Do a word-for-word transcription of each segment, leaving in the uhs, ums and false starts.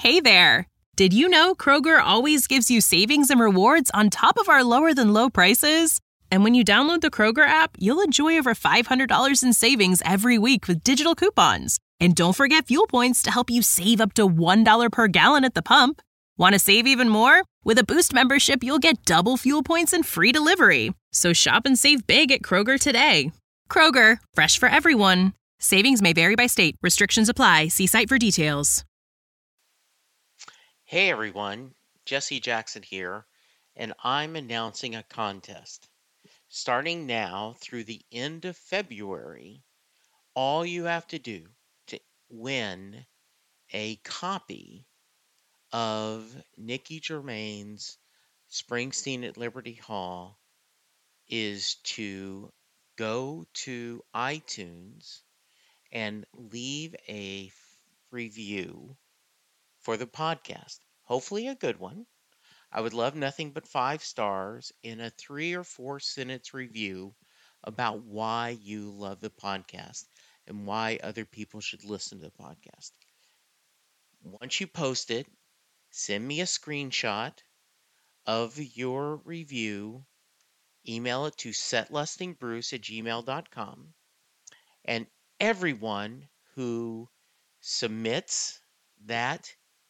Hey there! Did you know Kroger always gives you savings and rewards on top of our lower-than-low prices? And when you download the Kroger app, you'll enjoy over five hundred dollars in savings every week with digital coupons. And don't forget fuel points to help you save up to one dollar per gallon at the pump. Want to save even more? With a Boost membership, you'll get double fuel points and free delivery. So shop and save big at Kroger today. Kroger, fresh for everyone. Savings may vary by state. Restrictions apply. See site for details. Hey everyone, Jesse Jackson here, and I'm announcing a contest. Starting now through the end of February, all you have to do to win a copy of Nikki Germain's Springsteen at Liberty Hall is to go to iTunes and leave a review for the podcast. Hopefully a good one. I would love nothing but five stars in a three or four sentence review about why you love the podcast and why other people should listen to the podcast. Once you post it, send me a screenshot of your review, email it to setlustingbruce at gmail dot com, and everyone who submits that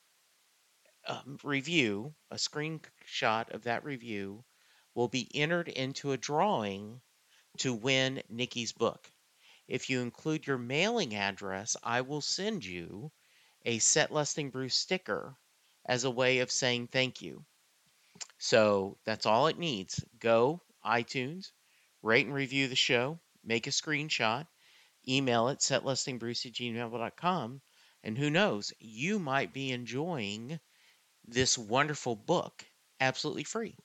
Um, review, a screenshot of that review, will be entered into a drawing to win Nikki's book. If you include your mailing address, I will send you a Set Lusting Bruce sticker as a way of saying thank you. So that's all it needs. Go iTunes, rate and review the show, make a screenshot, email it setlustingbruce at gmail dot com, and who knows, you might be enjoying this wonderful book absolutely free.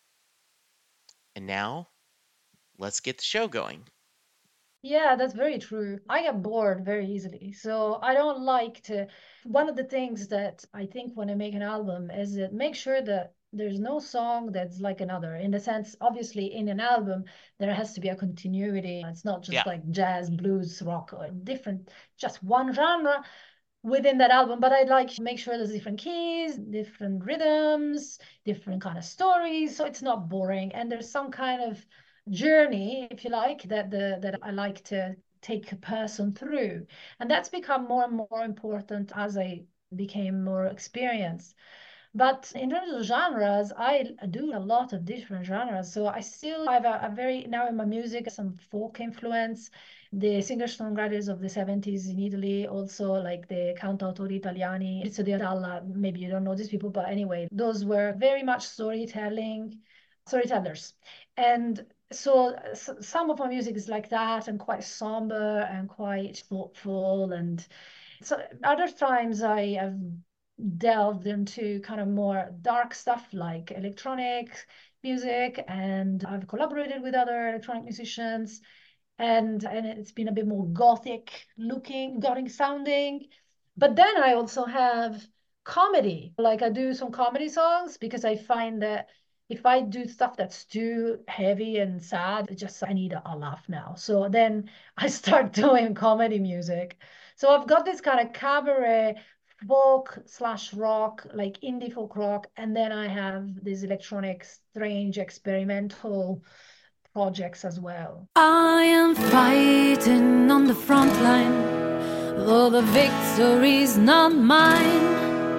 And now, let's get the show going. Yeah, that's very true. I get bored very easily. So I don't like to. One of the things that I think when I make an album is that make sure that there's no song that's like another. In the sense, obviously, in an album, there has to be a continuity. It's not just Yeah. like jazz, blues, rock, or different, just one genre within that album. But I'd like to make sure there's different keys, different rhythms, different kind of stories, so it's not boring. And there's some kind of journey, if you like, that the that I like to take a person through. And that's become more and more important as I became more experienced. But in terms of genres, I do a lot of different genres. So I still have a, a very, now in my music, some folk influence. The singer-songwriters of the seventies in Italy, also like the cantautori italiani, Fabrizio Di Dalla, maybe you don't know these people, but anyway, those were very much storytelling, storytellers. And so, so some of my music is like that and quite somber and quite thoughtful. And so other times I have delved into kind of more dark stuff like electronic music, and I've collaborated with other electronic musicians, and and it's been a bit more gothic looking, gothic sounding. But then I also have comedy. Like I do some comedy songs because I find that if I do stuff that's too heavy and sad, it just I need a, a laugh now. So then I start doing comedy music. So I've got this kind of cabaret folk slash rock, like indie folk rock, and then I have these electronic, strange, experimental projects as well. I am fighting on the front line, though the victory's not mine.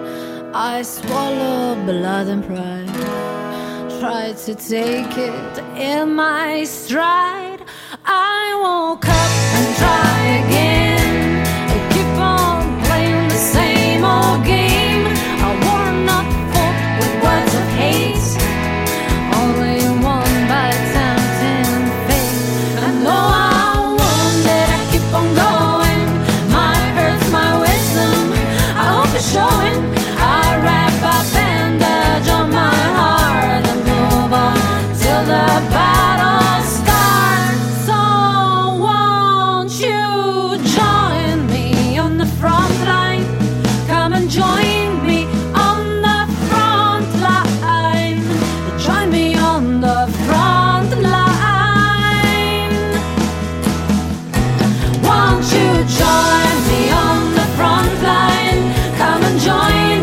I swallow blood and pride, try to take it in my stride. I woke up and try again, I keep on playing the same old game. I war not fought with words of hate, only won by tempting fate. And though I wounded, I keep on going. My hurt's my wisdom, I hope it's showing. I wrap a bandage on my heart and move on till the battle starts. So won't you join me on the front line? Come and join me on the front line. Join me on the front line. Won't you join me on the front line? Come and join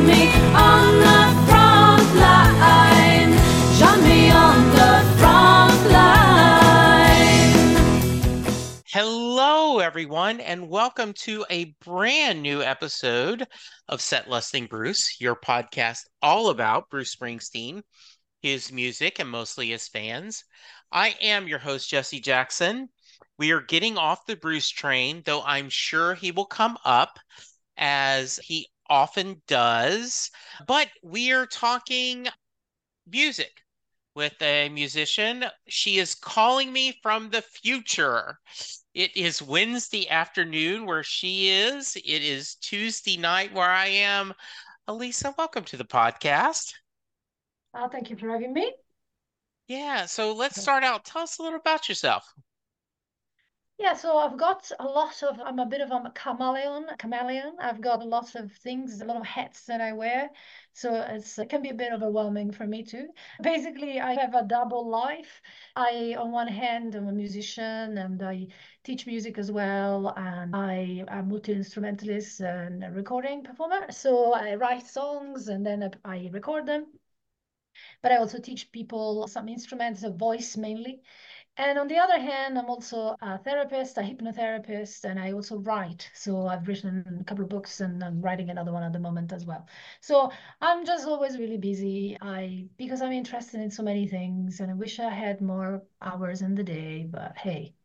everyone, and welcome to a brand new episode of Set Lusting Bruce, your podcast all about Bruce Springsteen, his music, and mostly his fans. I am your host, Jesse Jackson. We are getting off the Bruce train, though I'm sure he will come up as he often does. But we are talking music with a musician. She is calling me from the future. It is Wednesday afternoon where she is. It is Tuesday night where I am. Elisa, welcome to the podcast. Uh, thank you for having me. Yeah, so let's start out. Tell us a little about yourself. Yeah, so I've got a lot of, I'm a bit of a chameleon, chameleon. I've got a lot of things, a lot of hats that I wear. So it's, it can be a bit overwhelming for me too. Basically, I have a double life. I, on one hand, I'm a musician and I teach music as well. And I am multi-instrumentalist and a recording performer. So I write songs and then I, I record them. But I also teach people some instruments, a voice mainly. And on the other hand, I'm also a therapist, a hypnotherapist, and I also write. So I've written a couple of books and I'm writing another one at the moment as well. So I'm just always really busy. I because I'm interested in so many things and I wish I had more hours in the day, but hey.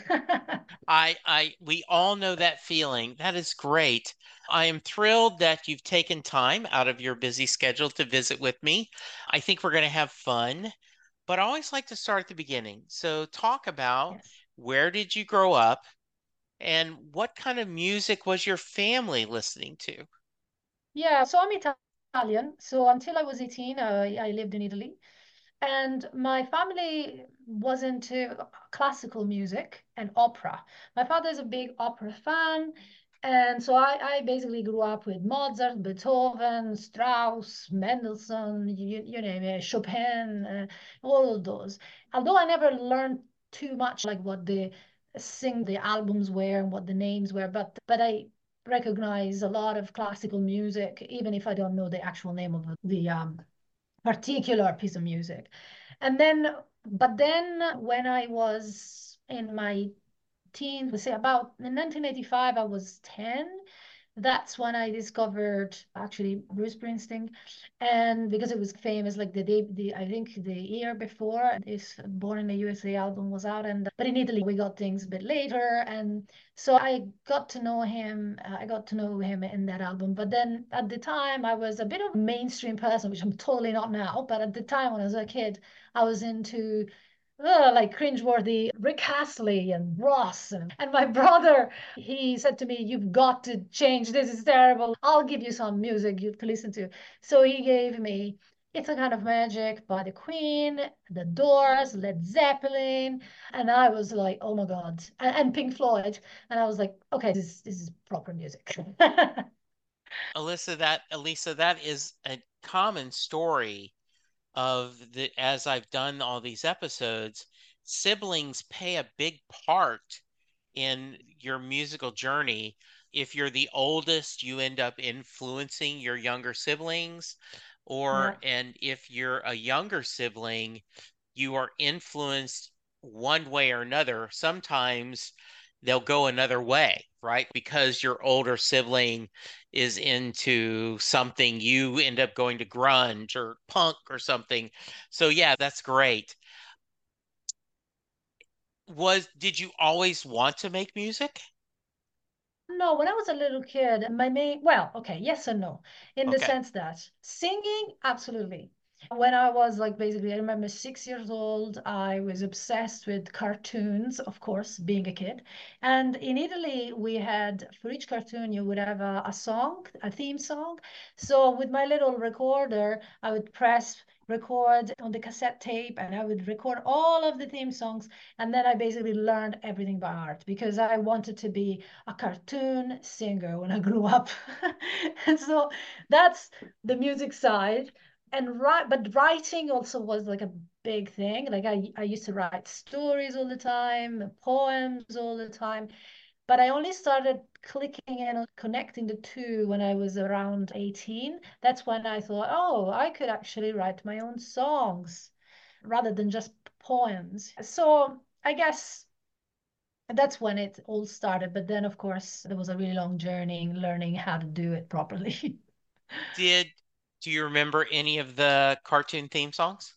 I, I, we all know that feeling. That is great. I am thrilled that you've taken time out of your busy schedule to visit with me. I think we're going to have fun. But I always like to start at the beginning. So talk about Yes. where did you grow up and what kind of music was your family listening to? Yeah, so I'm Italian. So until I was eighteen, uh, I lived in Italy. And my family was into classical music and opera. My father is a big opera fan. And so I, I basically grew up with Mozart, Beethoven, Strauss, Mendelssohn, you, you name it, Chopin, uh, all of those. Although I never learned too much like what the sing the albums were and what the names were, but but I recognize a lot of classical music, even if I don't know the actual name of the um, particular piece of music. And then, but then when I was in my teens, we say about in nineteen eighty-five, I was ten. That's when I discovered actually Bruce Springsteen, and because it was famous, like the day, the I think the year before this Born in the U S A album was out, and but in Italy we got things a bit later, and so I got to know him. Uh, I got to know him in that album. But then at the time, I was a bit of a mainstream person, which I'm totally not now. But at the time when I was a kid, I was into uh, like cringeworthy Rick Astley and Ross. And, and my brother, he said to me, "You've got to change. This is terrible. I'll give you some music you to listen to." So he gave me It's a Kind of Magic by the Queen, The Doors, Led Zeppelin. And I was like, oh my God. And, and Pink Floyd. And I was like, okay, this, this is proper music. Alyssa, that Elisa, that is a common story of the as I've done all these episodes, siblings play a big part in your musical journey. If you're the oldest, you end up influencing your younger siblings, or Yeah. and if you're a younger sibling, you are influenced one way or another. Sometimes they'll go another way, right? Because your older sibling is into something, you end up going to grunge or punk or something. So yeah, that's great. Was did you always want to make music? No, when I was a little kid, my main, well, okay, yes and no, in the Okay. sense that singing, absolutely. When I was like basically, I remember six years old, I was obsessed with cartoons, of course, being a kid. And in Italy, we had, for each cartoon, you would have a, a song, a theme song. So with my little recorder, I would press record on the cassette tape and I would record all of the theme songs. And then I basically learned everything by heart because I wanted to be a cartoon singer when I grew up. And so that's the music side. And write, but writing also was like a big thing. Like I, I used to write stories all the time, poems all the time. But I only started clicking and connecting the two when I was around eighteen. That's when I thought, oh, I could actually write my own songs rather than just poems. So I guess And that's when it all started. But then, of course, there was a really long journey in learning how to do it properly. Did do you remember any of the cartoon theme songs?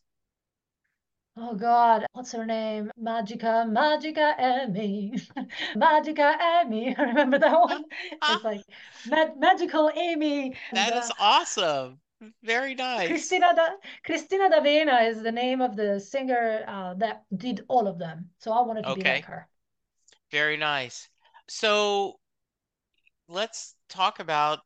Oh God, what's her name? Magica, Magica Amy. Magica Amy. Remember that one? It's like mag Magical Amy. That And, is uh, awesome. Very nice. Cristina da Cristina D'Avena is the name of the singer uh, that did all of them. So I wanted to be like Okay, her. very nice. So let's talk about,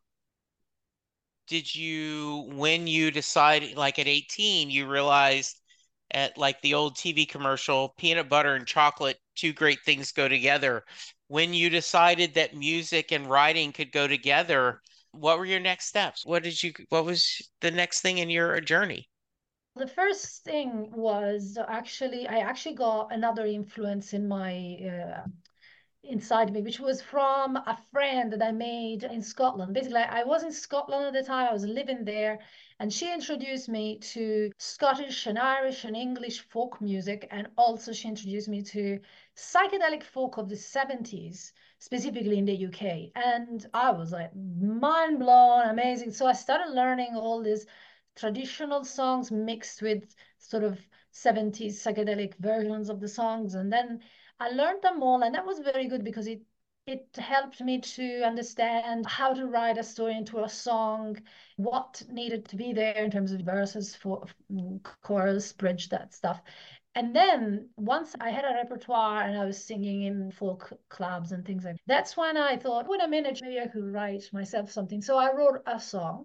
did you, when you decided, like at eighteen, you realized at like the old T V commercial, peanut butter and chocolate, two great things go together. When you decided that music and writing could go together, what were your next steps? What did you, what was the next thing in your journey? The first thing was actually, I actually got another influence in my uh, inside me, which was from a friend that I made in Scotland. Basically, I was in Scotland at the time, I was living there, and she introduced me to Scottish and Irish and English folk music. And also, she introduced me to psychedelic folk of the seventies, specifically in the U K. And I was like mind blown, amazing. So I started learning all these traditional songs mixed with sort of seventies psychedelic versions of the songs. And then I learned them all, and that was very good because it it helped me to understand how to write a story into a song, what needed to be there in terms of verses, for chorus, bridge, that stuff. And then once I had a repertoire and I was singing in folk clubs and things like that, that's when I thought, wait a minute, maybe I could write myself something. So I wrote a song.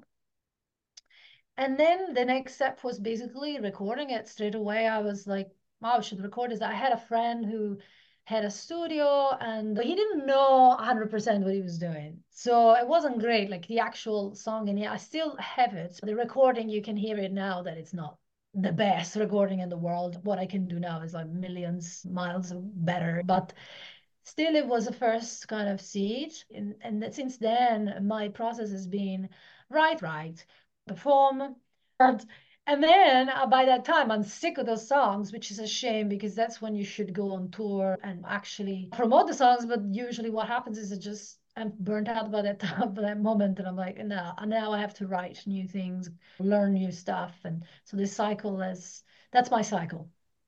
And then the next step was basically recording it straight away. I was like, wow, I should record this. I had a friend who had a studio and he didn't know one hundred percent what he was doing. So it wasn't great, like the actual song. And yeah, I still have it. The recording, you can hear it now that it's not the best recording in the world. What I can do now is like millions miles better. But still, it was a first kind of seed. And, and since then, my process has been write, write, perform. And, and then uh, by that time, I'm sick of those songs, which is a shame because that's when you should go on tour and actually promote the songs. But usually what happens is it just, I'm burnt out by that time, by that moment. And I'm like, no, now I have to write new things, learn new stuff. And so this cycle is, that's my cycle.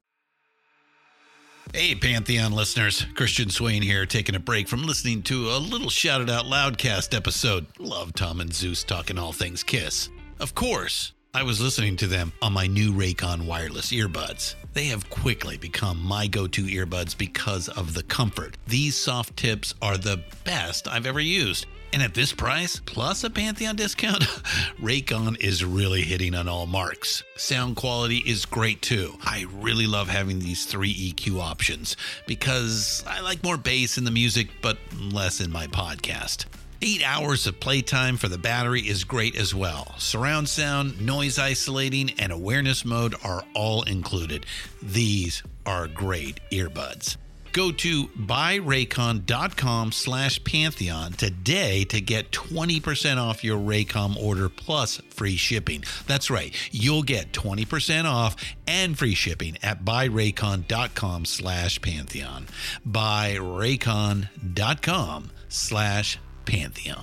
Hey, Pantheon listeners. Christian Swain here, taking a break from listening to a little Shout It Out Loudcast episode. Love Tom and Zeus talking all things Kiss. Of course, I was listening to them on my new Raycon wireless earbuds. They have quickly become my go-to earbuds because of the comfort. These soft tips are the best I've ever used. And at this price, plus a Pantheon discount, Raycon is really hitting on all marks. Sound quality is great too. I really love having these three E Q options because I like more bass in the music, but less in my podcast. Eight hours of playtime for the battery is great as well. Surround sound, noise isolating, and awareness mode are all included. These are great earbuds. Go to buyraycon.com slash Pantheon today to get twenty percent off your Raycon order plus free shipping. That's right. You'll get twenty percent off and free shipping at buyraycon.com slash Pantheon. buyraycon.com slash Pantheon.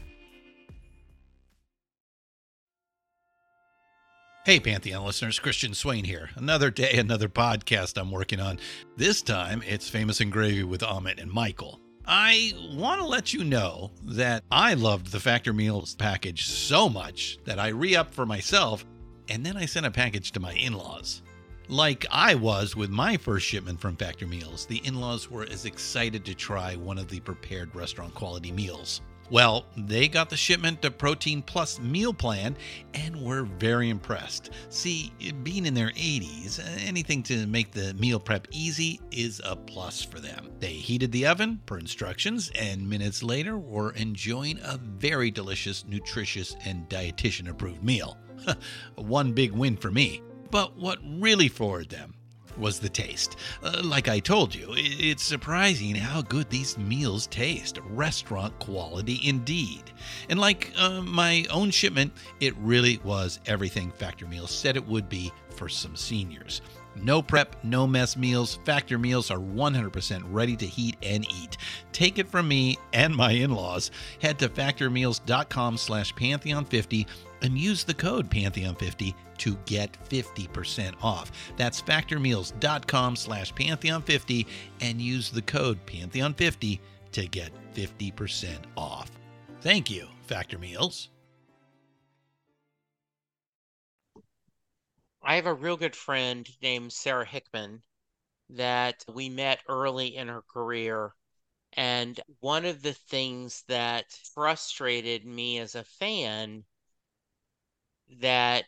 Hey, Pantheon listeners, Christian Swain here. Another day, another podcast I'm working on. This time, it's Famous and Gravy with Amit and Michael. I want to let you know that I loved the Factor Meals package so much that I re-upped for myself, and then I sent a package to my in-laws. Like I was with my first shipment from Factor Meals, the in-laws were as excited to try one of the prepared restaurant quality meals. Well, they got the shipment to Protein Plus meal plan and were very impressed. See, being in their eighties, anything to make the meal prep easy is a plus for them. They heated the oven per instructions and minutes later were enjoying a very delicious, nutritious, and dietitian-approved meal. One big win for me. But what really floored them was the taste. Uh, like I told you, it's surprising how good these meals taste. Restaurant quality indeed. And like uh, my own shipment, it really was everything Factor Meals said it would be for some seniors. No prep, no mess meals. Factor meals are one hundred percent ready to heat and eat. Take it from me and my in-laws. Head to factormeals.com slash Pantheon50 and use the code Pantheon fifty to get fifty percent off. That's factormeals.com slash Pantheon50 and use the code Pantheon fifty to get fifty percent off. Thank you, Factor Meals. I have a real good friend named Sarah Hickman that we met early in her career. And one of the things that frustrated me as a fan, that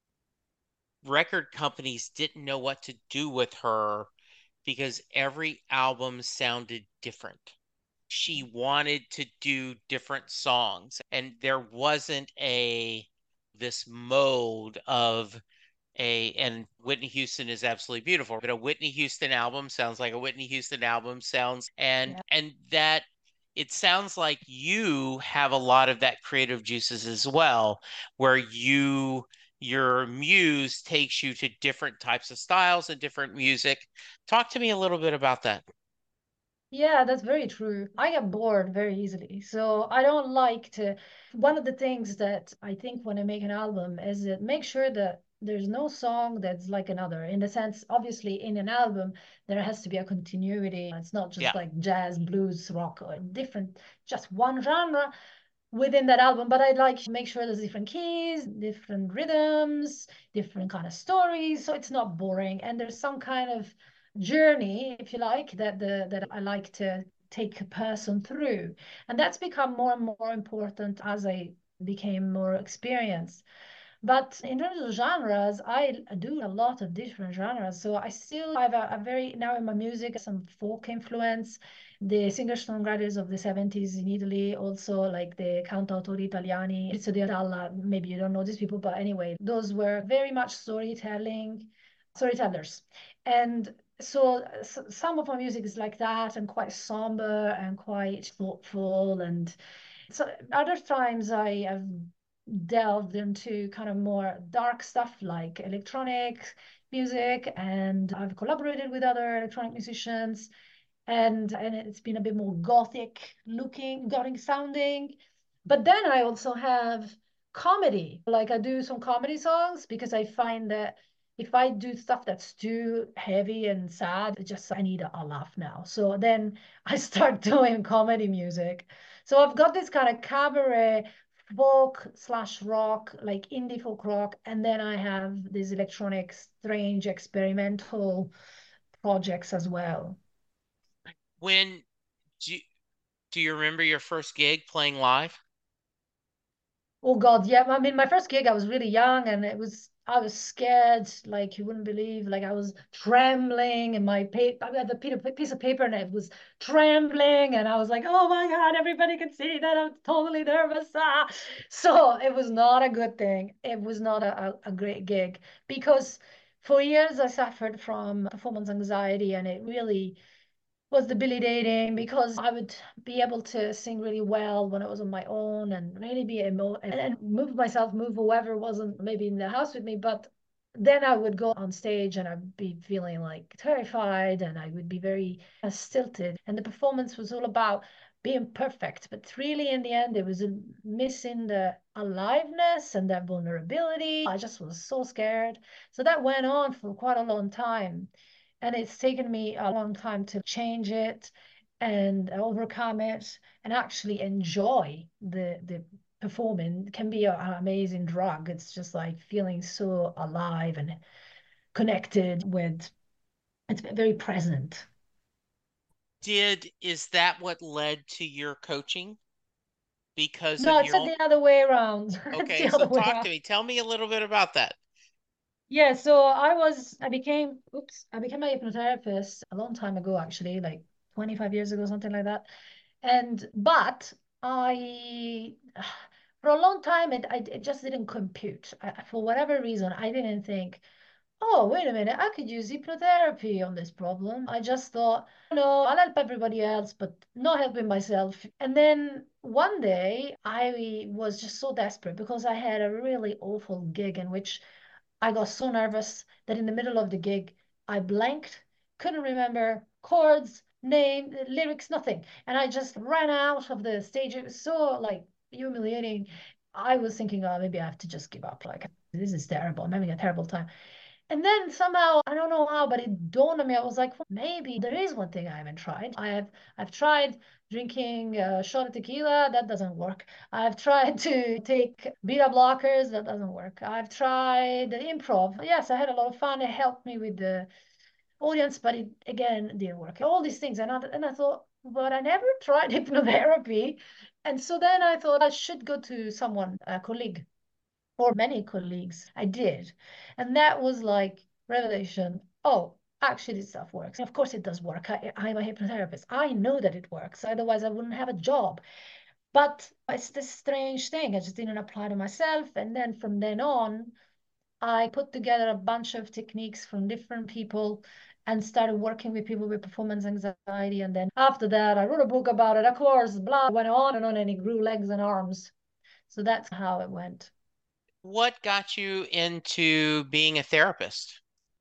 record companies didn't know what to do with her because every album sounded different. She wanted to do different songs, and there wasn't a this mode of a, and Whitney Houston is absolutely beautiful, but a Whitney Houston album sounds like a Whitney Houston album sounds, and yeah. and that it sounds like you have a lot of that creative juices as well, where you your muse takes you to different types of styles and different music. Talk to me a little bit about that. Yeah, that's very true. I get bored very easily. So I don't like to. One of the things that I think when I make an album is that make sure that there's no song that's like another. In the sense, obviously, in an album, there has to be a continuity. It's not just yeah. like jazz, blues, rock, or different, just one genre within that album. But I'd like to make sure there's different keys, different rhythms, different kind of stories. So it's not boring. And there's some kind of journey, if you like, that the that I like to take a person through. And that's become more and more important as I became more experienced. But in terms of genres, I do a lot of different genres. So I still have a, a very, now in my music, some folk influence. The singer-songwriters of the seventies in Italy, also like the cantautori italiani, Fabrizio Di Dalla, maybe you don't know these people, but anyway, those were very much storytelling, storytellers. And so, so some of my music is like that and quite somber and quite thoughtful. And so other times I have delved into kind of more dark stuff like electronic music, and I've collaborated with other electronic musicians, and and it's been a bit more gothic looking, gothic sounding. But then I also have comedy, like I do some comedy songs because I find that if I do stuff that's too heavy and sad, it just I need a, a laugh now. So then I start doing comedy music. So I've got this kind of cabaret folk slash rock, like indie folk rock, and then I have these electronic, strange, experimental projects as well. When do you, do you remember your first gig playing live? Oh God, yeah. I mean, my first gig, I was really young, and it was I was scared, like you wouldn't believe. Like I was trembling, and my paper, I had a piece of paper, and it was trembling, and I was like, "Oh my God, everybody can see that I'm totally nervous." Ah. So it was not a good thing. It was not a, a, a great gig because for years I suffered from performance anxiety, and it really was debilitating because I would be able to sing really well when I was on my own and really be emo and, and move myself, move whoever wasn't maybe in the house with me. But then I would go on stage and I'd be feeling like terrified, and I would be very uh, stilted. And the performance was all about being perfect, but really in the end it was missing the aliveness and that vulnerability. I just was so scared. So that went on for quite a long time. And it's taken me a long time to change it and overcome it and actually enjoy the the performing. It can be a, an amazing drug. It's just like feeling so alive and connected with, it's very present. Did, is that what led to your coaching? Because no, of it's your own... the other way around. Okay, so talk to me. Tell me a little bit about that. Yeah, so I was, I became, oops, I became a hypnotherapist a long time ago, actually, like twenty-five years ago, something like that. And, but I, for a long time, it, I, it just didn't compute. I, for whatever reason, I didn't think, oh, wait a minute, I could use hypnotherapy on this problem. I just thought, no, I'll help everybody else, but not helping myself. And then one day I was just so desperate because I had a really awful gig in which I got so nervous that in the middle of the gig, I blanked, couldn't remember chords, name, lyrics, nothing. And I just ran out of the stage. It was so like humiliating. I was thinking, oh, maybe I have to just give up. Like, this is terrible. I'm having a terrible time. And then somehow, I don't know how, but it dawned on me. I was like, well, maybe there is one thing I haven't tried. I have, I've tried drinking a shot of tequila. That doesn't work. I've tried to take beta blockers. That doesn't work. I've tried improv. Yes, I had a lot of fun. It helped me with the audience, but it again didn't work. All these things, and I, and I thought, but I never tried hypnotherapy. And so then I thought I should go to someone, a colleague or many colleagues. I did. And that was like revelation. Oh, actually, this stuff works. Of course, it does work. I, I'm a hypnotherapist. I know that it works. Otherwise, I wouldn't have a job. But it's this strange thing. I just didn't apply to myself. And then from then on, I put together a bunch of techniques from different people and started working with people with performance anxiety. And then after that, I wrote a book about it. Of course, blah, went on and on, and it grew legs and arms. So that's how it went. What got you into being a therapist?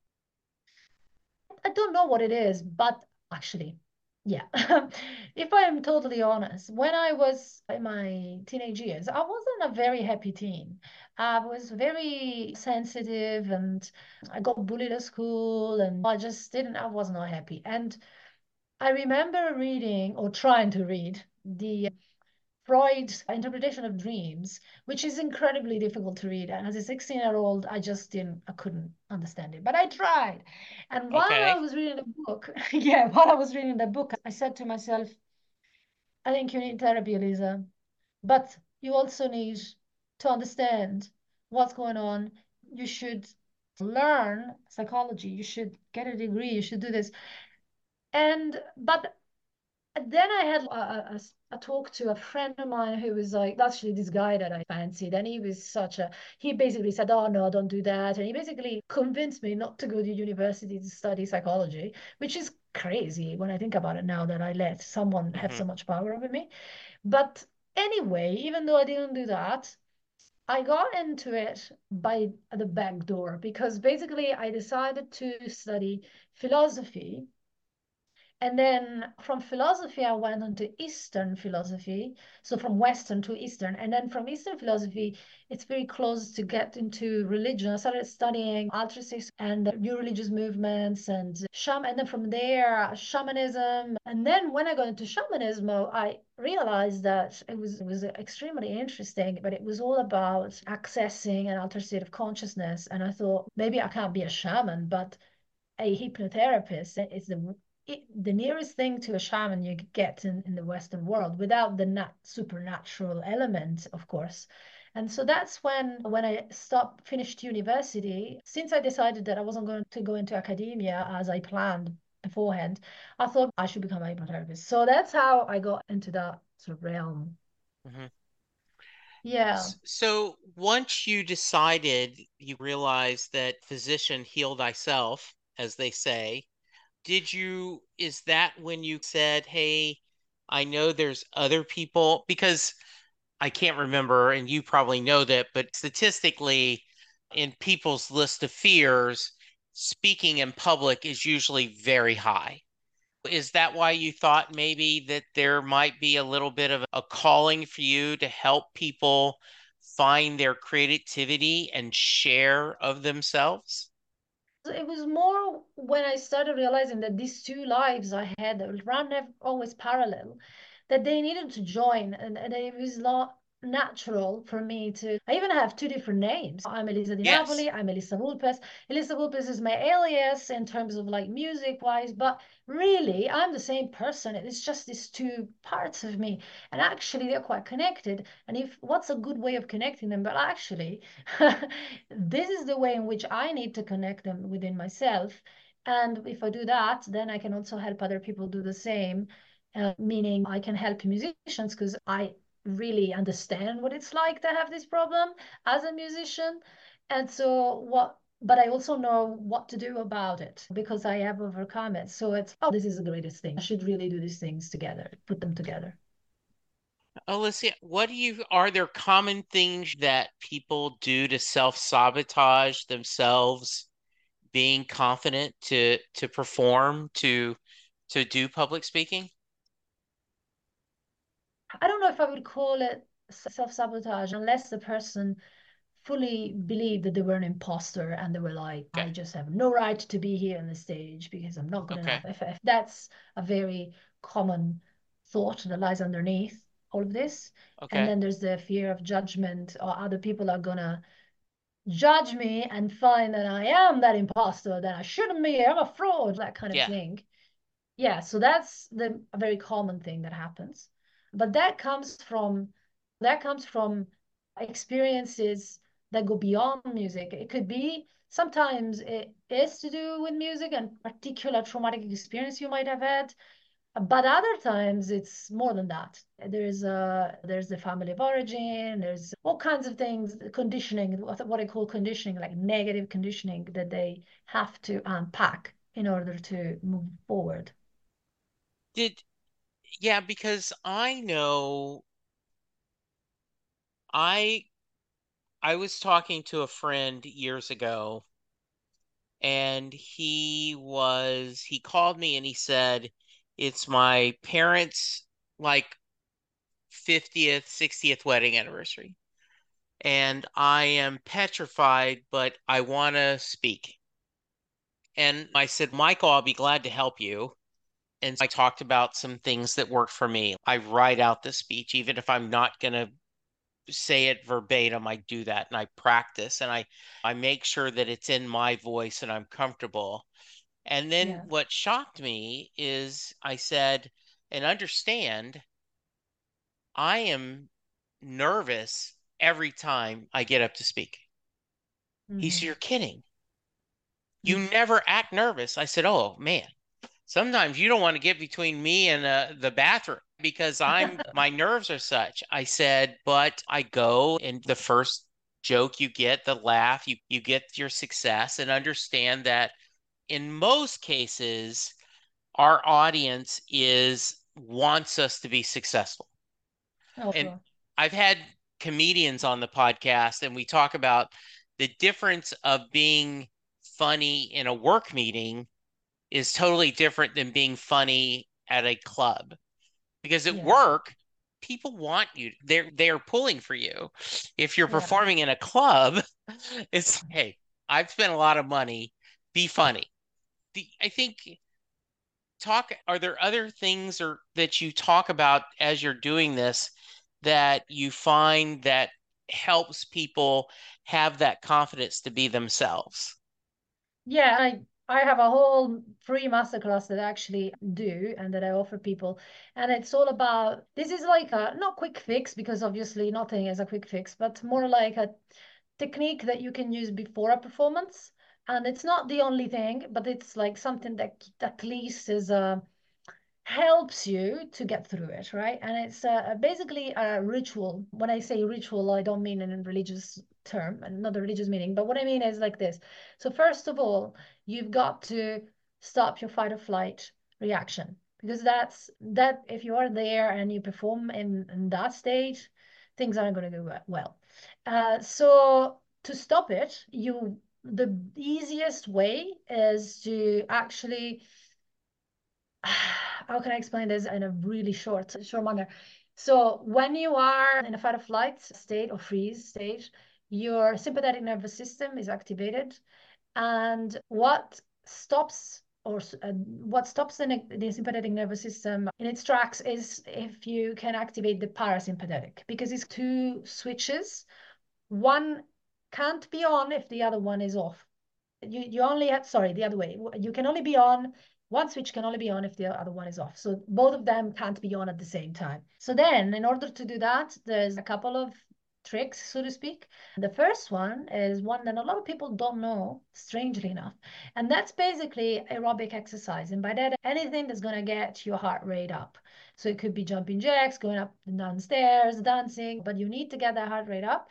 I don't know what it is, but actually, yeah. If I am totally honest, when I was in my teenage years, I wasn't a very happy teen. I was very sensitive and I got bullied at school and I just didn't, I was not happy. And I remember reading or trying to read the Freud's interpretation of dreams, which is incredibly difficult to read. And as a sixteen year old, I just didn't, I couldn't understand it, but I tried. And while Okay. I was reading the book, yeah, while I was reading the book, I said to myself, I think you need therapy, Elisa, but you also need to understand what's going on. You should learn psychology. You should get a degree. You should do this. And, but then I had a, a, a talk to a friend of mine who was like, actually this guy that I fancied. And he was such a, he basically said, oh, no, don't do that. And he basically convinced me not to go to university to study psychology, which is crazy when I think about it now that I let someone have Mm-hmm. so much power over me. But anyway, even though I didn't do that, I got into it by the back door because basically I decided to study philosophy. And then from philosophy, I went on to Eastern philosophy. So from Western to Eastern. And then from Eastern philosophy, it's very close to get into religion. I started studying altruistic and new religious movements and shaman. And then from there, shamanism. And then when I got into shamanism, I realized that it was, it was extremely interesting, but it was all about accessing an altered state of consciousness. And I thought, maybe I can't be a shaman, but a hypnotherapist is the it, the nearest thing to a shaman you get in, in the Western world without the nat supernatural element, of course. And so that's when when I stopped, finished university, since I decided that I wasn't going to go into academia as I planned beforehand, I thought I should become a hypnotherapist. So that's how I got into that sort of realm. Mm-hmm. Yeah. So once you decided, you realized that physician heal thyself, as they say, did you, is that when you said, hey, I know there's other people? Because I can't remember, and you probably know that, but statistically, in people's list of fears, speaking in public is usually very high. Is that why you thought maybe that there might be a little bit of a calling for you to help people find their creativity and share of themselves? It was more when I started realizing that these two lives I had that run always parallel, that they needed to join, and, and it was not natural for me to. I even have two different names. I'm Elisa Di Yes. Napoli. I'm Elisa Vulpes. Elisa Vulpes is my alias in terms of like music wise, but really I'm the same person. It's just these two parts of me, and actually they're quite connected. And if what's a good way of connecting them? But actually, this is the way in which I need to connect them within myself. And if I do that, then I can also help other people do the same. Uh, meaning I can help musicians because I really understand what it's like to have this problem as a musician. And so what, but I also know what to do about it because I have overcome it. So it's, oh, this is the greatest thing. I should really do these things together, put them together. Alicia, what do you, are there common things that people do to self-sabotage themselves being confident to to perform, to to do public speaking? I don't know if I would call it self-sabotage unless the person fully believed that they were an imposter and they were like, Okay. I just have no right to be here on the stage because I'm not good Okay. enough. If, if that's a very common thought that lies underneath all of this. And Okay. then there's the fear of judgment, or other people are gonna judge me and find that I am that imposter, that I shouldn't be, I'm a fraud, that kind of Yeah. thing. Yeah, so that's the a very common thing that happens. But that comes from that comes from experiences that go beyond music. It could be sometimes it is to do with music and particular traumatic experience you might have had, but other times it's more than that. There's a there's the family of origin, there's all kinds of things, conditioning, what, what I call conditioning, like negative conditioning that they have to unpack in order to move forward. Did yeah, because I know I I was talking to a friend years ago, and he was he called me and he said it's my parents' like fiftieth, sixtieth wedding anniversary. And I am petrified, but I want to speak. And I said, Michael, I'll be glad to help you. And I talked about some things that worked for me. I write out the speech, even if I'm not going to say it verbatim, I do that and I practice and I, I make sure that it's in my voice and I'm comfortable. And then Yeah. what shocked me is I said, and understand, I am nervous every time I get up to speak. He said, Mm-hmm. you're kidding. You never act nervous. I said, oh man, sometimes you don't want to get between me and uh, the bathroom because I'm my nerves are such. I said, but I go and the first joke you get, the laugh, you you get your success, and understand that in most cases our audience is wants us to be successful. Oh, And sure. I've had comedians on the podcast and we talk about the difference of being funny in a work meeting is totally different than being funny at a club. Because at Yeah. work, people want you. They're they're pulling for you. If you're Yeah. performing in a club, it's hey, I've spent a lot of money. Be funny. The, I think talk are there other things or that you talk about as you're doing this that you find that helps people have that confidence to be themselves? Yeah, I I have a whole free masterclass that I actually do and that I offer people. And it's all about this is like a not quick fix because obviously nothing is a quick fix, but more like a technique that you can use before a performance. And it's not the only thing, but it's like something that at least is a helps you to get through it, right? And it's uh, basically a ritual. When I say ritual, I don't mean in a religious term, and not a religious meaning, but what I mean is like this. So first of all, you've got to stop your fight or flight reaction because that's that if you are there and you perform in, in that state, things aren't going to go well. Uh, so to stop it, you the easiest way is to actually how can I explain this in a really short, short manner? So when you are in a fight or flight state or freeze state, your sympathetic nervous system is activated, and what stops or uh, what stops the, the sympathetic nervous system in its tracks is if you can activate the parasympathetic because it's two switches. One can't be on if the other one is off. You you only have sorry the other way. You can only be on one switch can only be on if the other one is off. So both of them can't be on at the same time. So then in order to do that, there's a couple of tricks, so to speak. The first one is one that a lot of people don't know, strangely enough. And that's basically aerobic exercise. And by that, anything that's going to get your heart rate up. So it could be jumping jacks, going up and down stairs, dancing, but you need to get that heart rate up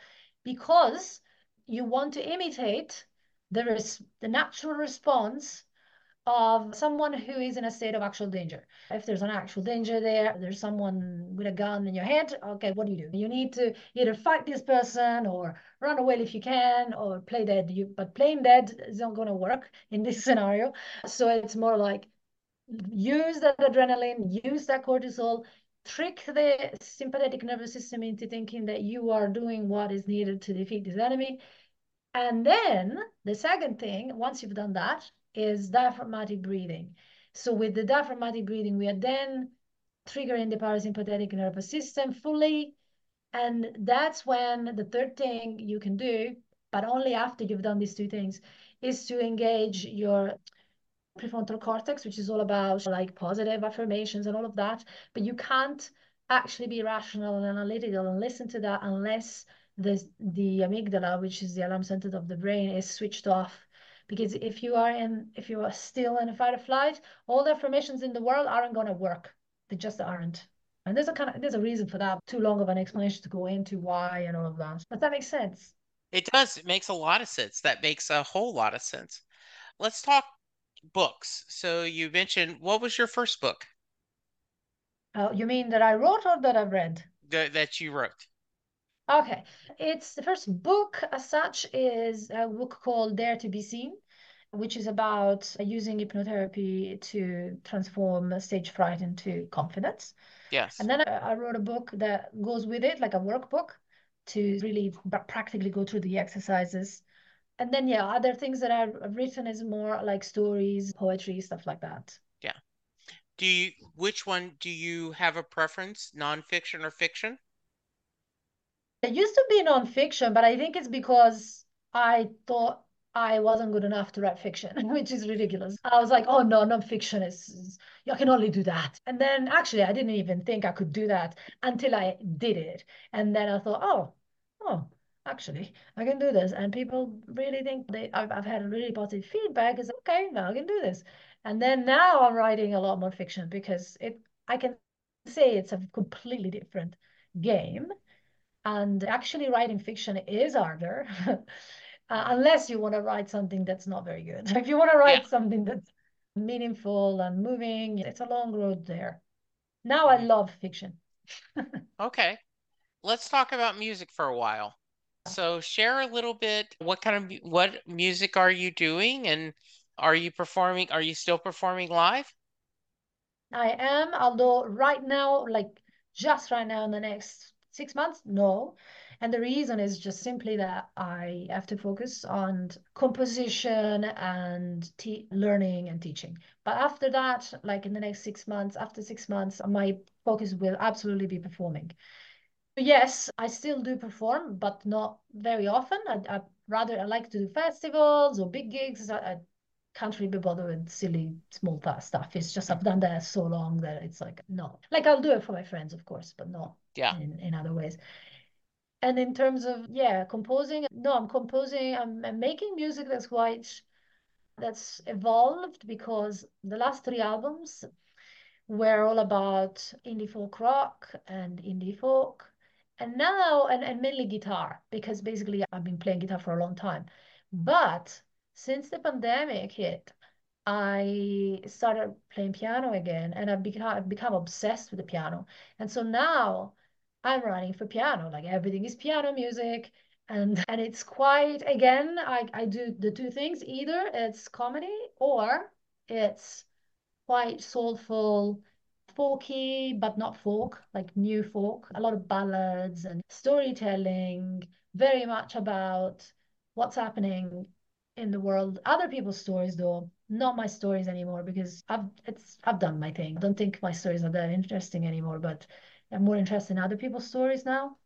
because you want to imitate there is the natural response of someone who is in a state of actual danger. If there's an actual danger there, there's someone with a gun in your head, okay, what do you do? You need to either fight this person or run away if you can, or play dead. You, but playing dead is not going to work in this scenario. So it's more like use that adrenaline, use that cortisol, trick the sympathetic nervous system into thinking that you are doing what is needed to defeat this enemy. And then the second thing, once you've done that, is diaphragmatic breathing. So with the diaphragmatic breathing, we are then triggering the parasympathetic nervous system fully. And that's when the third thing you can do, but only after you've done these two things, is to engage your prefrontal cortex, which is all about like positive affirmations and all of that. But you can't actually be rational and analytical and listen to that unless the the amygdala, which is the alarm center of the brain, is switched off. Because if you are in, if you are still in a fight or flight, all the affirmations in the world aren't going to work. They just aren't. And there's a kind of there's a reason for that. Too long of an explanation to go into why and all of that. But that makes sense. It does. It makes a lot of sense. That makes a whole lot of sense. Let's talk books. So you mentioned, what was your first book Uh, you mean that I wrote or that I've read? that, that you wrote? Okay, it's the first book as such is a book called Dare to Be Seen, which is about using hypnotherapy to transform stage fright into confidence. Yes. And then I, I wrote a book that goes with it, like a workbook, to really practically go through the exercises. And then, yeah, other things that I've written is more like stories, poetry, stuff like that. Yeah. Do you, which one do you have a preference, nonfiction or fiction? It used to be nonfiction, but I think it's because I thought I wasn't good enough to write fiction, which is ridiculous. I was like, oh no, nonfiction is, is, I can only do that. And then actually, I didn't even think I could do that until I did it. And then I thought, oh, oh, actually, I can do this. And people really think they, I've, I've had really positive feedback. It's okay, now I can do this. And then now I'm writing a lot more fiction because it, I can say it's a completely different game. And actually writing fiction is harder, uh, unless you want to write something that's not very good. If you want to write Yeah. something that's meaningful and moving, it's a long road there. Now I Mhm. love fiction. Okay. Let's talk about music for a while. So share a little bit, what kind of mu- what music are you doing, and are you performing, are you still performing live? I am, although right now, like just right now in the next six months, no. And the reason is just simply that I have to focus on composition and te learning and teaching. But after that, like in the next six months, after six months, my focus will absolutely be performing. Yes, I still do perform, but not very often. I, I rather I like to do festivals or big gigs. I, I can't really be bothered with silly small th- stuff. It's just I've done that so long that it's like no. Like I'll do it for my friends, of course, but not Yeah. in, in other ways. And in terms of yeah, composing, no, I'm composing, I'm, I'm making music that's quite that's evolved because the last three albums were all about indie folk rock and indie folk. And now, and, and mainly guitar, because basically I've been playing guitar for a long time. But since the pandemic hit, I started playing piano again and I've become, I've become obsessed with the piano. And so now I'm writing for piano, like everything is piano music. And, and it's quite, again, I, I do the two things. Either it's comedy or it's quite soulful, folky, but not folk, like new folk, a lot of ballads and storytelling, very much about what's happening in the world. Other people's stories, though, not my stories anymore because I've it's I've done my thing. I don't think my stories are that interesting anymore, but I'm more interested in other people's stories now.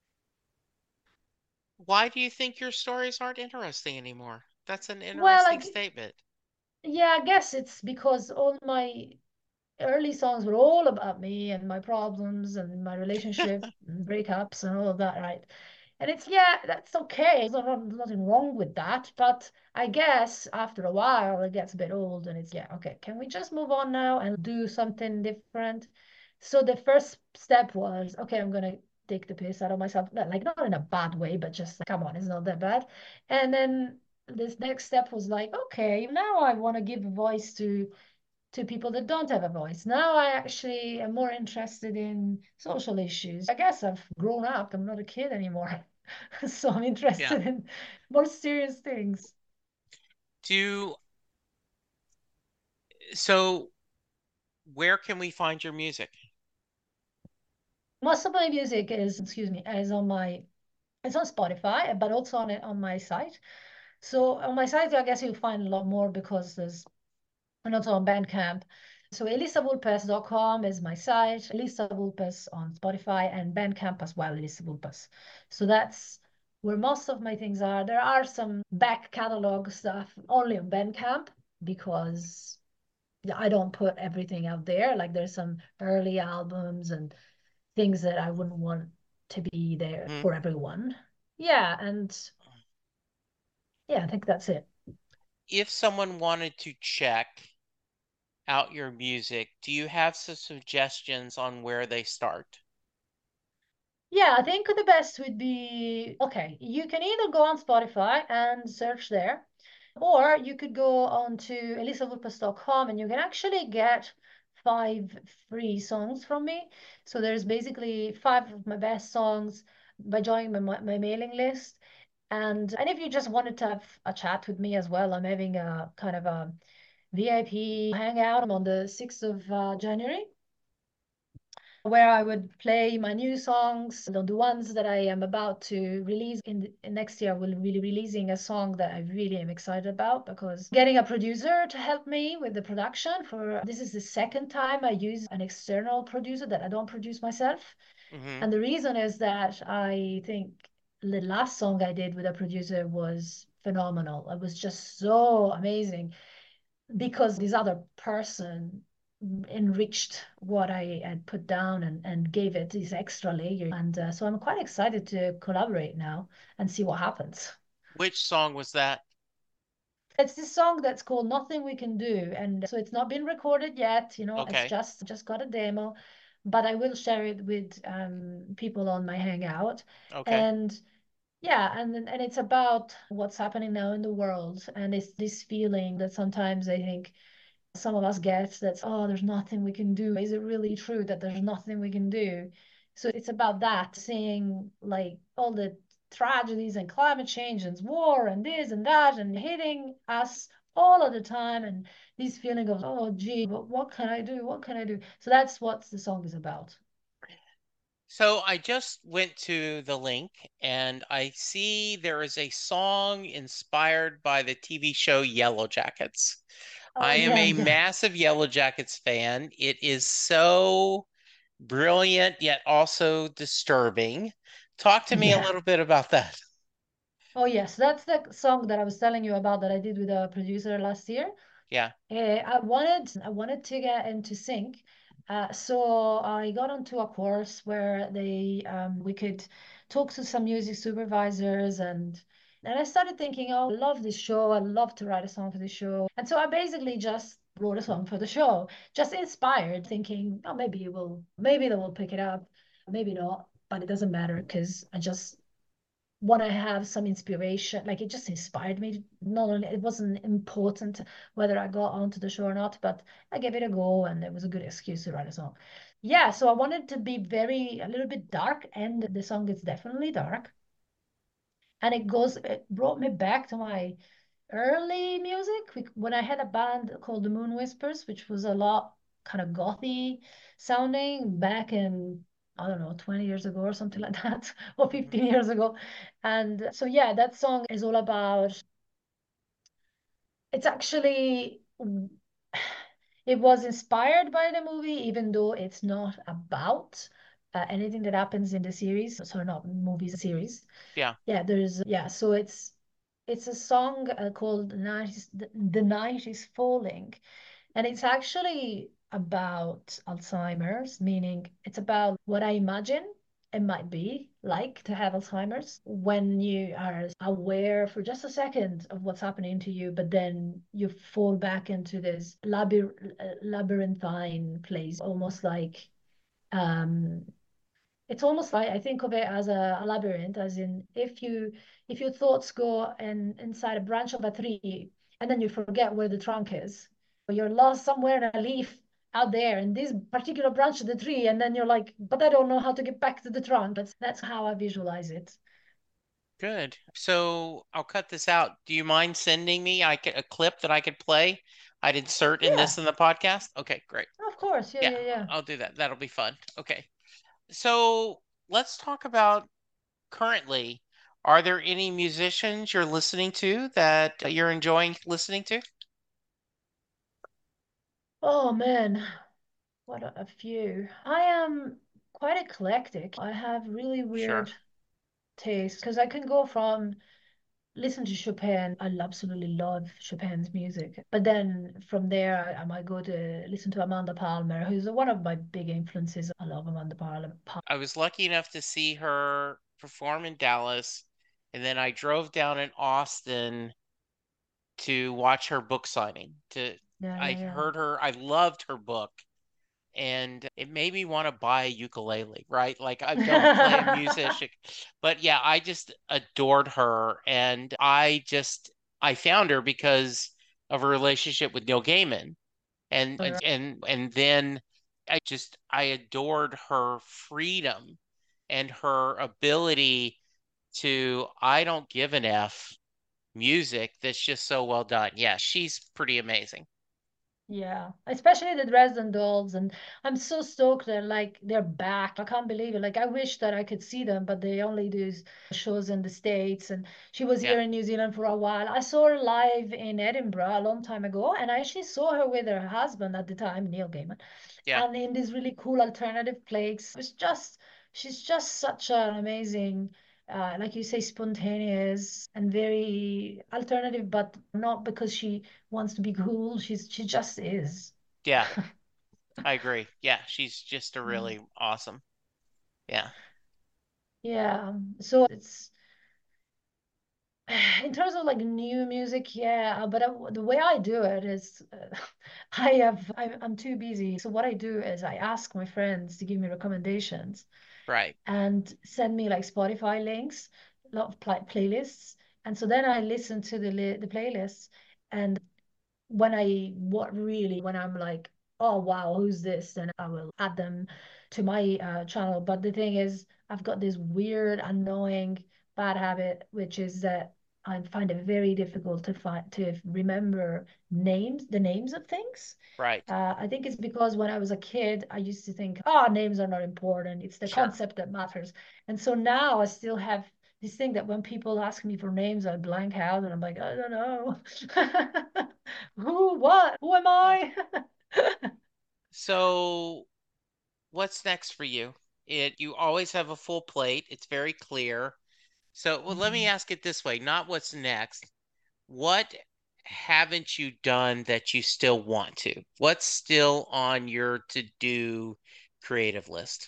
Why do you think your stories aren't interesting anymore? That's an Well, interesting like, statement. yeah, I guess it's because all my early songs were all about me and my problems and my relationship and breakups and all of that, right? And it's, yeah, that's okay. There's not, nothing wrong with that. But I guess after a while, it gets a bit old and it's, yeah, okay, can we just move on now and do something different? So the first step was, okay, I'm going to take the piss out of myself. Like, not in a bad way, but just, come on, it's not that bad. And then this next step was like, okay, now I want to give a voice to to people that don't have a voice. Now I actually am more interested in social issues. I guess I've grown up. I'm not a kid anymore. So I'm Yeah. interested in more serious things. Do so where can we find your music? Most of my music is, excuse me, is on my, it's on Spotify, but also on it on my site. So on my site, I guess you'll find a lot more because there's, and also on Bandcamp. So elisa vulpes dot com is my site, Elisa Vulpes on Spotify, and Bandcamp as well, Elisa Vulpes. So that's where most of my things are. There are some back catalog stuff only on Bandcamp because I don't put everything out there. Like there's some early albums and things that I wouldn't want to be there Mhm. for everyone. Yeah, and yeah, I think that's it. If someone wanted to check out your music, do you have some suggestions on where they start? Yeah, I think the best would be, okay, you can either go on Spotify and search there, or you could go on to elisa vulpes dot com and you can actually get five free songs from me. So there's basically five of my best songs by joining my, my, my mailing list. And and if you just wanted to have a chat with me as well, I'm having a kind of a V I P hangout on the sixth of uh, January where I would play my new songs, the, the ones that I am about to release in, the, in next year. I will be releasing a song that I really am excited about because getting a producer to help me with the production for this is the second time I use an external producer that I don't produce myself. Mm-hmm. And the reason is that I think the last song I did with a producer was phenomenal. It was just so amazing because this other person enriched what I had put down and, and gave it this extra layer. And uh, so I'm quite excited to collaborate now and see what happens. Which song was that? It's this song that's called Nothing We Can Do. And so it's not been recorded yet, you know, it's Okay. just just got a demo, but I will share it with um, people on my Hangout. Okay. And yeah, and and it's about what's happening now in the world. And it's this feeling that sometimes I think some of us get that, oh, there's nothing we can do. Is it really true that there's nothing we can do? So it's about that, seeing like all the tragedies and climate change and war and this and that and hitting us all of the time and this feeling of, oh, gee, but what can I do? What can I do? So that's what the song is about. So I just went to the link and I see there is a song inspired by the T V show Yellow Jackets. Oh, I am yeah, a yeah. massive Yellow Jackets fan. It is so brilliant yet also disturbing. Talk to me a Yeah. little bit about that. Oh, yes. That's the song that I was telling you about that I did with a producer last year. Yeah. Uh, I wanted I wanted to get into sync, uh, so I got onto a course where they um, we could talk to some music supervisors and and I started thinking, oh, I love this show. I'd love to write a song for the show. And so I basically just wrote a song for the show, just inspired, thinking, oh, maybe you will, maybe they will pick it up, maybe not, but it doesn't matter because I just want to have some inspiration. Like it just inspired me. Not only it wasn't important whether I got onto the show or not, but I gave it a go and it was a good excuse to write a song. Yeah, so I wanted to be very a little bit dark, and the song is definitely dark. And it goes, it brought me back to my early music when I had a band called the Moon Whispers, which was a lot kind of gothy sounding back in, I don't know, twenty years ago or something like that, or Mhm. fifteen years ago. And so, yeah, that song is all about, it's actually, it was inspired by the movie, even though it's not about uh, anything that happens in the series. Sorry, not movies, series. Yeah. Yeah, there's, yeah, so it's, it's a song uh, called the night is, the, the Night is Falling, and it's actually about Alzheimer's, meaning it's about what I imagine it might be like to have Alzheimer's when you are aware for just a second of what's happening to you, but then you fall back into this labyr- labyrinthine place, almost like um It's almost like I think of it as a, a labyrinth, as in if you if your thoughts go in inside a branch of a tree and then you forget where the trunk is, or you're lost somewhere in a leaf out there in this particular branch of the tree, and then you're like, but I don't know how to get back to the trunk. That's that's how I visualize it. Good. So I'll cut this out. Do you mind sending me I could, a clip that I could play? I'd insert in Yeah, this in the podcast. Okay, great. of course. Yeah, Yeah, yeah, yeah. I'll do that. That'll be fun. Okay. So let's talk about currently. Are there any musicians you're listening to that you're enjoying listening to? Oh man, what a, a few. I am quite eclectic. I have really Sure. weird taste because I can go from listen to Chopin. I absolutely love Chopin's music. But then from there, I might go to listen to Amanda Palmer, who's one of my big influences. I love Amanda Palmer. I was lucky enough to see her perform in Dallas, and then I drove down in Austin to watch her book signing. To Yeah, I yeah, yeah. heard her, I loved her book, and it made me want to buy a ukulele, right? Like I don't play a musician, but yeah, I just adored her, and I just I found her because of a relationship with Neil Gaiman, and All right. and and then I just I adored her freedom and her ability to I don't give an F music that's just so well done. Yeah, she's pretty amazing. Yeah, especially the Dresden Dolls, and I'm so stoked they're like they're back. I can't believe it. Like I wish that I could see them, but they only do shows in the States. And she was Yeah, here in New Zealand for a while. I saw her live in Edinburgh a long time ago, and I actually saw her with her husband at the time, Neil Gaiman, yeah, and in this really cool alternative place. It's just she's just such an amazing uh, like you say, spontaneous and very alternative, but not because she wants to be cool. She's she just is. yeah. I agree. Yeah, she's just a Yeah. really awesome. Yeah, Yeah. So it's in terms of like new music, yeah. But I, the way I do it is, uh, I have I, I'm too busy. So what I do is I ask my friends to give me recommendations right. and send me like Spotify links, a lot of pl playlists, and so then I listen to the li the playlists. And when I what really when I'm like, oh wow, who's this? Then I will add them to my uh, channel. But the thing is, I've got this weird, annoying bad habit, which is that I find it very difficult to find to remember names, the names of things. Right. Uh, I think it's because when I was a kid, I used to think, oh, names are not important. It's the Sure. concept that matters. And so now I still have this thing that when people ask me for names, I blank out and I'm like, I don't know. Who, what? Who am Yeah. I? So, what's next for you? It you always have a full plate. It's very clear. So, well, let me Mhm. ask it this way, not what's next. What haven't you done that you still want to? What's still on your to-do creative list?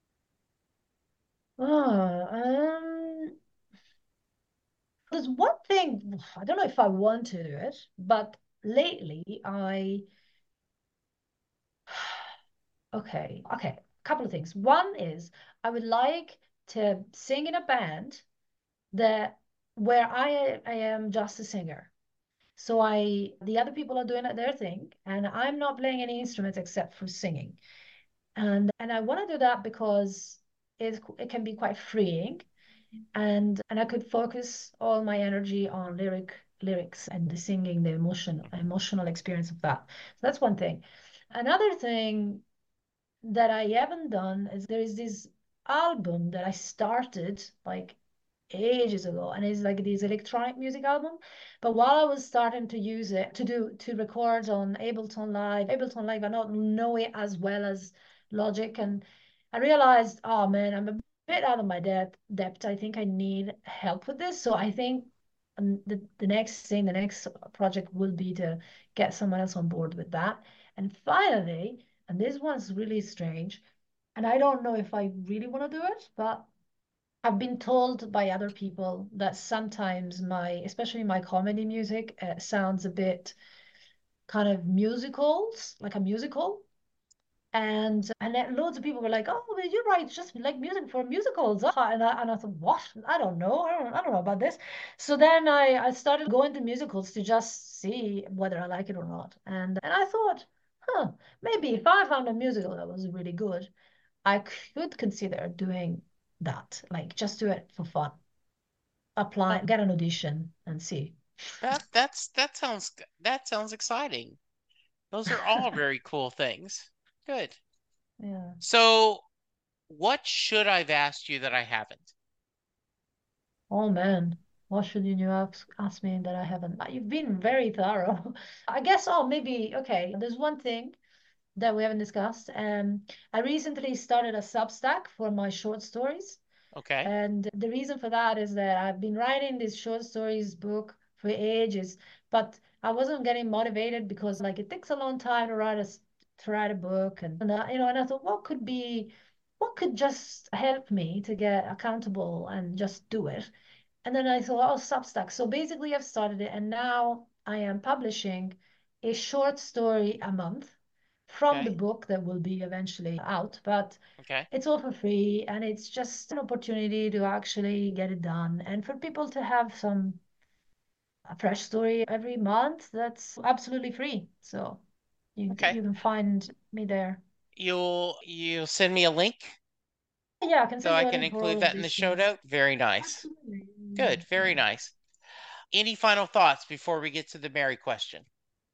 Oh, um, there's one thing, I don't know if I want to do it, but lately I, okay, okay, a couple of things. One is I would like to sing in a band that where I I am just a singer. So I the other people are doing their thing, and I'm not playing any instruments except for singing. And and I want to do that because it it can be quite freeing, and and I could focus all my energy on lyric lyrics and the singing, the emotion emotional experience of that. So that's one thing. Another thing that I haven't done is there is this album that I started like ages ago, and it's like this electronic music album. But while I was starting to use it to do to record on Ableton Live, Ableton Live, I don't know it as well as Logic, and I realized, oh man, I'm a bit out of my depth. Depth. I think I need help with this. So I think um, the the next thing, the next project will be to get someone else on board with that. And finally, and this one's really strange, and I don't know if I really want to do it, but I've been told by other people that sometimes my, especially my comedy music, uh, sounds a bit kind of musicals, like a musical. And and then loads of people were like, "Oh, well, you write just like music for musicals." Uh, And I and I thought, "What? I don't know. I don't I don't know about this." So then I I started going to musicals to just see whether I like it or not. And and I thought, huh, maybe if I found a musical that was really good, I could consider doing that. Like just do it for fun. Oh, Apply, get an audition and see. that that's that sounds that sounds exciting. Those are all very cool things. Good. Yeah. So, what should I've asked you that I haven't? Oh man, what should you ask, ask me that I haven't? Uh, You've been very thorough. I guess, oh, maybe, okay, there's one thing that we haven't discussed. Um, I recently started a Substack for my short stories. Okay. And the reason for that is that I've been writing this short stories book for ages, but I wasn't getting motivated because like it takes a long time to write a s- to write a book, and, and uh, you know, and I thought, what could be, what could just help me to get accountable and just do it. And then I thought, oh, Substack. So basically, I've started it, and now I am publishing a short story a month from the Okay. book that will be eventually out. But Okay. it's all for free, and it's just an opportunity to actually get it done and for people to have some a fresh story every month that's absolutely free. So you Okay. you can find me there. You'll you'll send me a link Yeah, I can so send I you a can link for include all of that in the these show things. note. Very nice. Absolutely. Good. Very Yeah. nice. Any final thoughts before we get to the Mary question?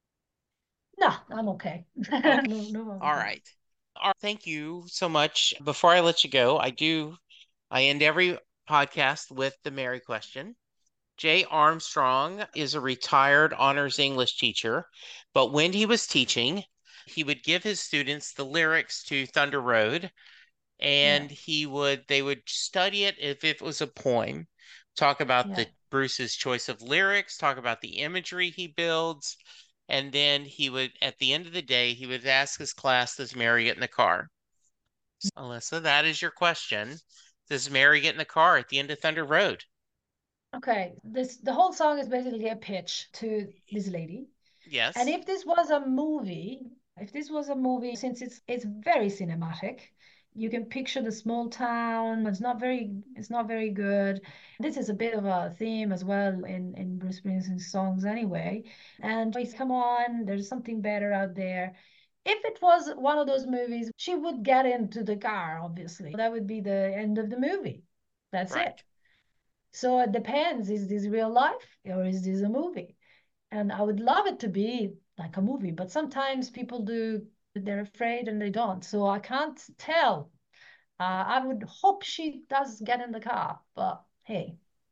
No, I'm okay. Okay. No, no other All thoughts. right. All right. Thank you so much. Before I let you go, I do I end every podcast with the Mary question. Jay Armstrong is a retired honors English teacher, but when he was teaching, he would give his students the lyrics to Thunder Road, Yeah, and he would they would study it if it was a poem, talk about yeah. the Bruce's choice of lyrics, talk about the imagery he builds, and then he would at the end of the day he would ask his class, does Mary get in the car? So, Alyssa, that is your question. Does Mary get in the car at the end of Thunder Road? Okay, this the whole song is basically a pitch to this lady. And Yes. if this was a movie, if this was a movie, since it's it's very cinematic, you can picture the small town. It's not very it's not very good. This is a bit of a theme as well in in Bruce Springsteen's songs anyway. And it's come on, there's something better out there. If it was one of those movies, she would get into the car, obviously. That would be the end of the movie. That's it. Right. So it depends. Is this real life or is this a movie? And I would love it to be like a movie, but sometimes people do, they're afraid and they don't. So I can't tell. Uh, I would hope she does get in the car, but hey.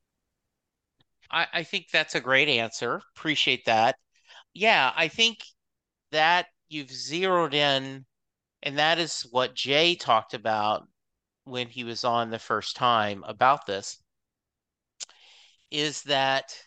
I, I think that's a great answer. Appreciate that. Yeah, I think that you've zeroed in, and that is what Jay talked about when he was on the first time about this, is that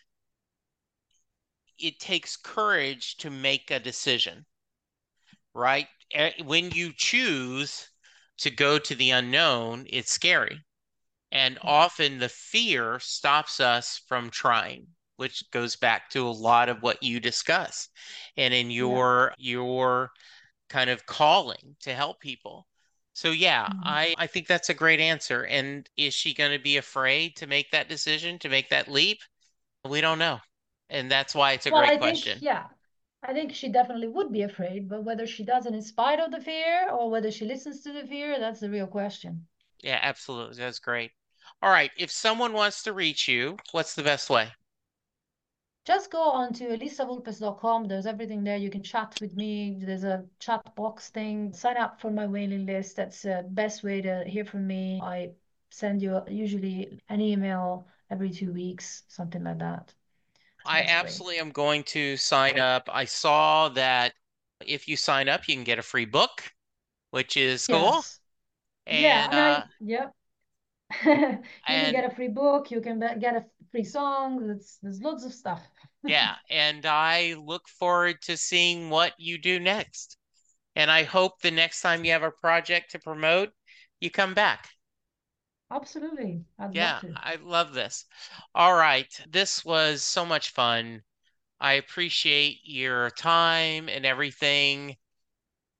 it takes courage to make a decision, right? Eh, When you choose to go to the unknown, it's scary. And Yeah. often the fear stops us from trying, which goes back to a lot of what you discuss and in Yeah. your your kind of calling to help people. So yeah, Mhm. I I think that's a great answer. And is she going to be afraid to make that decision, to make that leap? We don't know. And that's why it's a Well, great I think, question. yeah, I think she definitely would be afraid, but whether she does it in spite of the fear or whether she listens to the fear, that's the real question. Yeah, absolutely. That's great. All right, if someone wants to reach you, what's the best way? Just go on to elisa vulpes dot com. There's everything there. You can chat with me. There's a chat box thing. Sign up for my mailing list. That's the best way to hear from me. I send you usually an email every two weeks, something like that. It's the I best way. absolutely am going to sign up. I saw that if you sign up, you can get a free book, which is cool. Yes. Yeah, And and I, uh yep. You can get and a free book. You can be- get a free song. There's, there's loads of stuff. yeah, and I look forward to seeing what you do next. And I hope the next time you have a project to promote, you come back. Absolutely. I'd love Yeah, to. I love this. All right, this was so much fun. I appreciate your time and everything.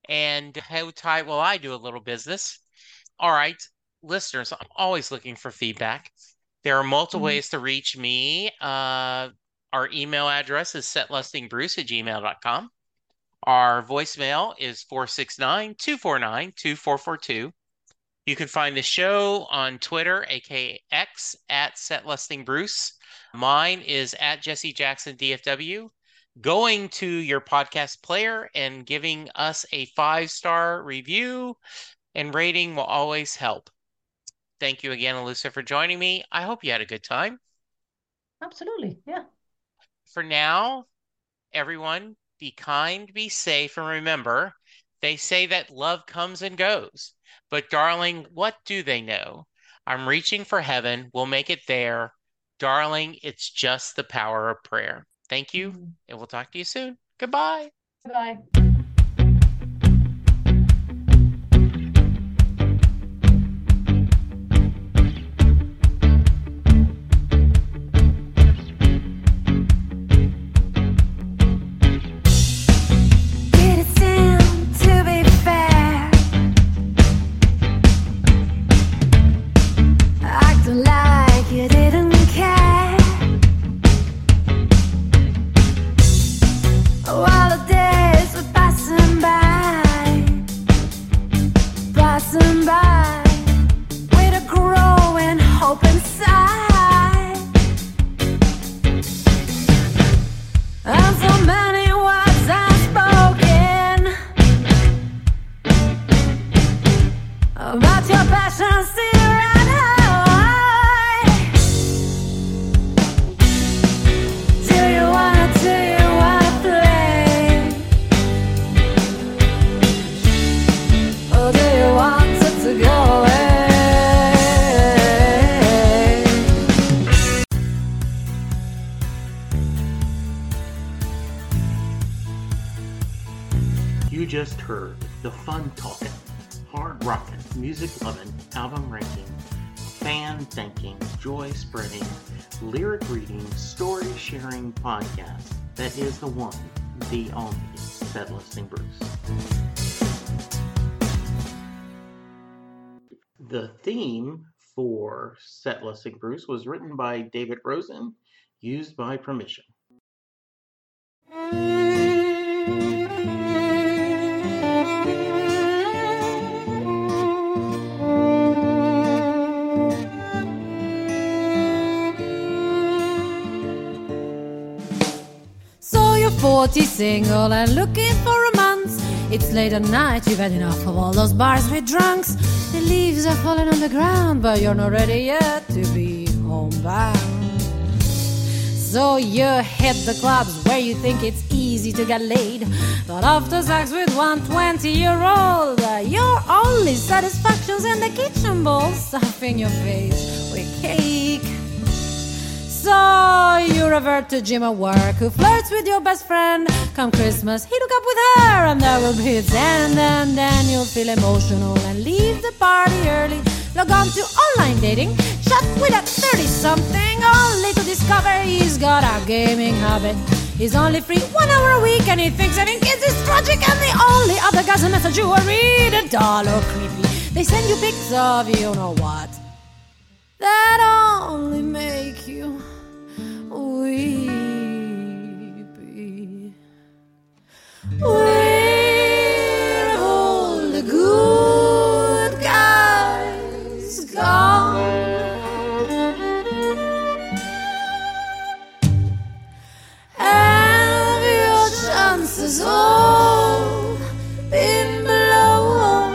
And how tight will I do a little business? All right, listeners, I'm always looking for feedback. There are multiple mm-hmm. ways to reach me. Uh, our email address is setlustingbruce at gmail dot com. Our voicemail is four six nine, two four nine, two four four two. You can find the show on Twitter, aka X, at setlustingbruce. Mine is at Jesse Jackson D F W. Going to your podcast player and giving us a five-star review and rating will always help. Thank you again, Alyssa, for joining me. I hope you had a good time. Absolutely, yeah. For now, everyone, be kind, be safe, and remember, they say that love comes and goes. But darling, what do they know? I'm reaching for heaven. We'll make it there. Darling, it's just the power of prayer. Thank you, mm-hmm. and we'll talk to you soon. Goodbye. Bye. You just heard the fun talking, hard rocking, music loving, album ranking, fan thinking, joy spreading, lyric reading, story sharing podcast that is the one, the only Set Listing Bruce. The theme for Set Listing Bruce was written by David Rosen, used by permission. forty single and looking for romance. It's late at night, you've had enough of all those bars with drunks. The leaves are falling on the ground, but you're not ready yet to be homebound. So you hit the clubs where you think it's easy to get laid, but after sex with one twenty-year-old, your only satisfaction's in the kitchen bowl, stuffing your face with cake. So you revert to Jim at work, who flirts with your best friend. Come Christmas, he'd hook up with her, and there will be its end. And then you'll feel emotional and leave the party early. Log on to online dating, chat with a thirty-something, only to discover he's got a gaming habit. He's only free one hour a week, and he thinks having kids is tragic. And the only other guys who message you are either dull or creepy. They send you pics of you know what that only make you weepy. Where have all the good guys gone? Have your chances all been blown?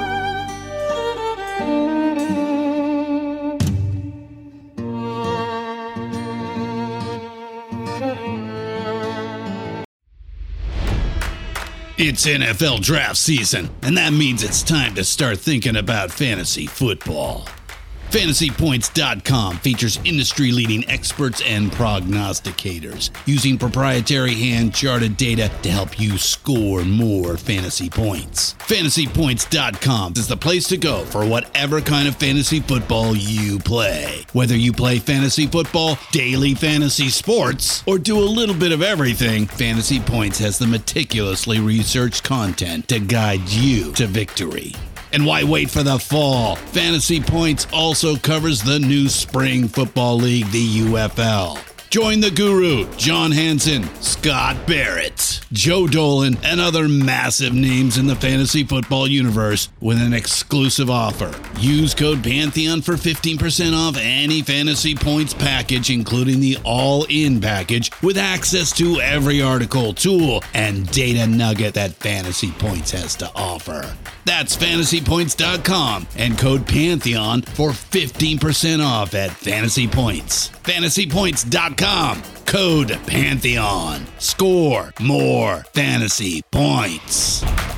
It's N F L draft season, and that means it's time to start thinking about fantasy football. Fantasy Points dot com features industry-leading experts and prognosticators using proprietary hand-charted data to help you score more fantasy points. Fantasy Points dot com is the place to go for whatever kind of fantasy football you play. Whether you play fantasy football, daily fantasy sports, or do a little bit of everything, Fantasy Points has the meticulously researched content to guide you to victory. And why wait for the fall? Fantasy Points also covers the new spring football league, the U F L. Join the guru, John Hansen, Scott Barrett, Joe Dolan, and other massive names in the fantasy football universe with an exclusive offer. Use code Pantheon for fifteen percent off any Fantasy Points package, including the all-in package, with access to every article, tool, and data nugget that Fantasy Points has to offer. That's Fantasy Points dot com and code Pantheon for fifteen percent off at Fantasy Points. Fantasy Points dot com, code Pantheon. Score more fantasy points.